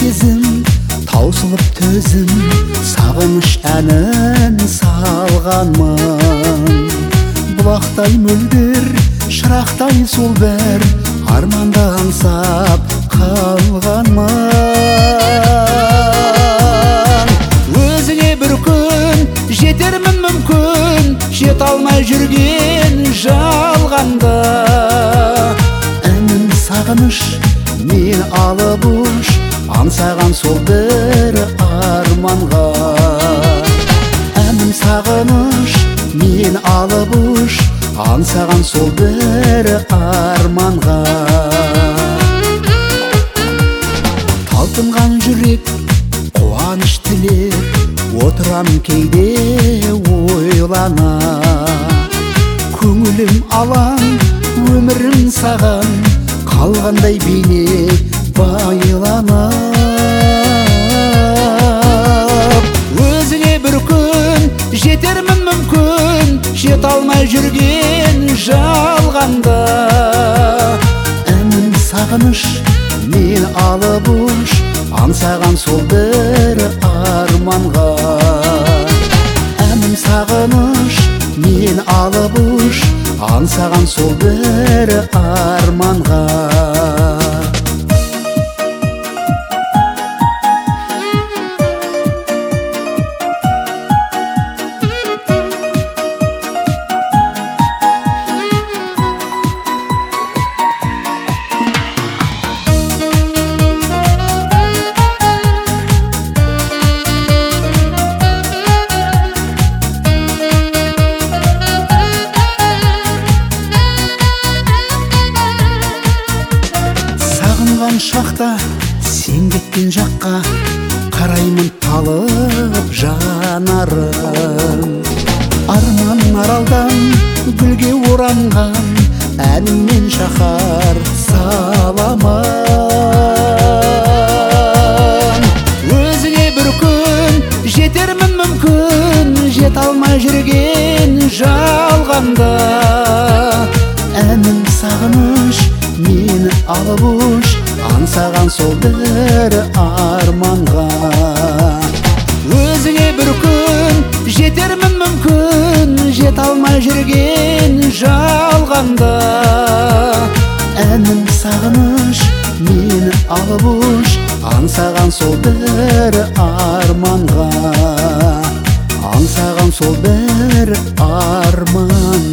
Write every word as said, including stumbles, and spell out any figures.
сезім таусылып төзім сағыныш әнін салғанмын. Бұлақтай мөлдір шырақтай сол бір арманды аңсап қалғанмын. Өзіңе бір күн жетермін мүмкін, жет алмай жүрген жалғанда. Әнім сағыныш мен алып ұш, аңсаған сол бір арманға. Әнім сағыныш мен алып ұш, аңсаған сол бір арманға. Талпынған жүрек қуаныш тілеп, отырам кейде ойлана. Көңілім алаң, өмірім саған қалғандай бейне байланып. Өзіңе бір күн жетермін мүмкін, жет алмай жүрген жалғанда. Әнім сағыныш мен алып ұш, аңсаған сол бір арманға. Әнім сағыныш мен алып ұш, аңсаған сол бір арманға. Шақта сен кеткен жаққа қараймын талып жанарым. Арман аралдан гүлге оранған әніммен шаһар саламын. Өзіңе бір күн жетермін мүмкін, жет алмай жүрген жалғанда. Әнім сағыныш мен алып ұш, аңсаған сол бір арманға. Өзіңе бір күн жетермін мүмкін, жет алмай жүрген жалғанда. Әнім сағыныш мен алып ұш, аңсаған сол бір арманға. Аңсаған сол бір арман.